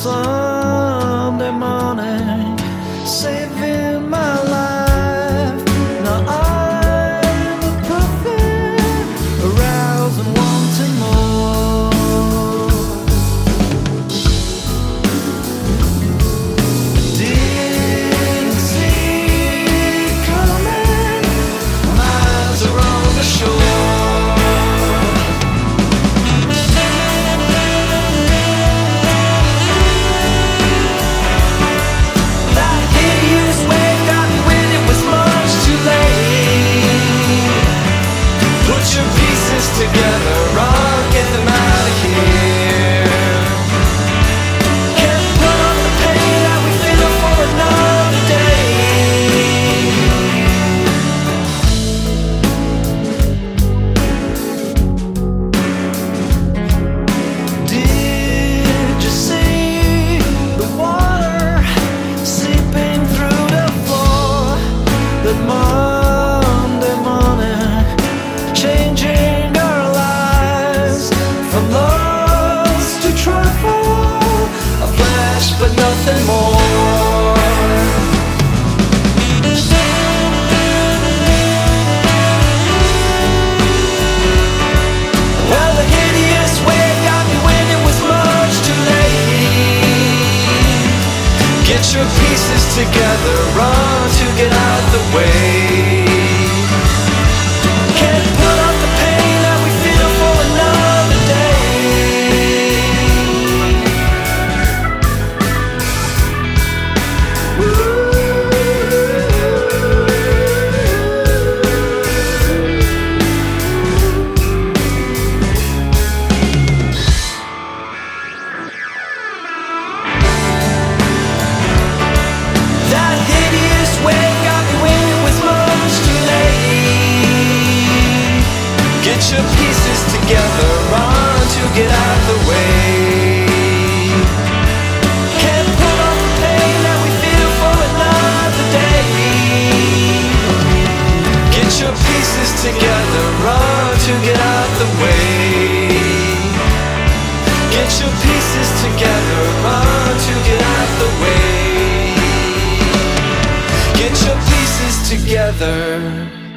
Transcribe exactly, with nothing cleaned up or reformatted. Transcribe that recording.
Sunday morning, saving my life. Now I'm a prophet, aroused and wanting more. Didn't see it coming, my eyes are on the shore. Together, run, get them out of here. Can't put on the pain that we feel for another day. Did you see the water seeping through the floor that Monday morning, changing but nothing more. Well, the hideous wave got me when it was much too late. Get your pieces together, run to get out the way. Can't put up the pain that we feel for another day. Get your pieces together, run to get out the way. Can't put on the pain that we feel for another day. Get your pieces together, run to get out the way. Get your pieces together, run to get out the way. Get your pieces together.